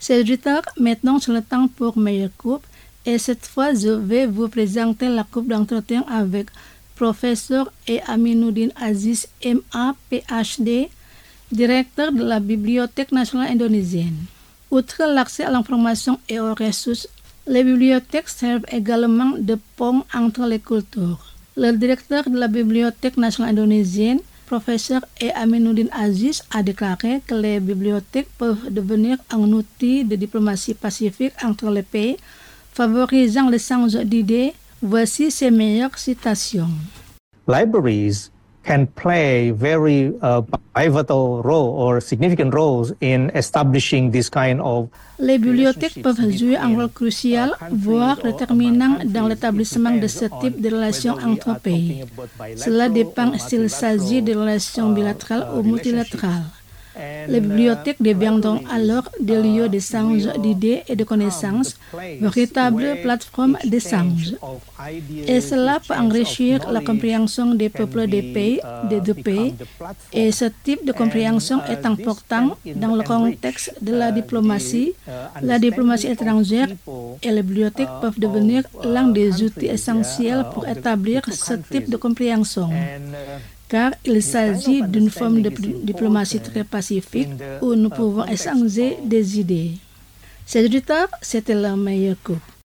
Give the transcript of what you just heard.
C'est auditeurs, maintenant c'est le temps pour Meilleure Coupe et cette fois je vais vous présenter la coupe d'entretien avec professeur Aminuddin Aziz MA PhD, directeur de la Bibliothèque nationale indonésienne. Outre l'accès à l'information et aux ressources, les bibliothèques servent également de pont entre les cultures. Le directeur de la Bibliothèque nationale indonésienne, professeur Aminuddin Aziz, a déclaré que les bibliothèques peuvent devenir un outil de diplomatie pacifique entre les pays, favorisant l'échange d'idées. Voici ses meilleures citations. Libraries can play very pivotal role or significant roles in establishing this kind of. Les bibliothèques peuvent jouer un rôle crucial, voire déterminant dans l'établissement de ce type de relations entre pays. Cela dépend s'il s'agit de relations bilatérales ou multilatérales. Les bibliothèques deviendront alors des lieux d'échange d'idées et de connaissances, véritables plateformes d'échange. Et cela peut enrichir la compréhension des peuples des deux pays. Et ce type de compréhension est important dans le contexte de la diplomatie étrangère, et les bibliothèques peuvent devenir l'un des outils essentiels pour établir ce type de compréhension. Car il s'agit d'une forme de diplomatie très pacifique où nous pouvons échanger des idées. Ces auditeurs, c'était la Meilleure Coupe.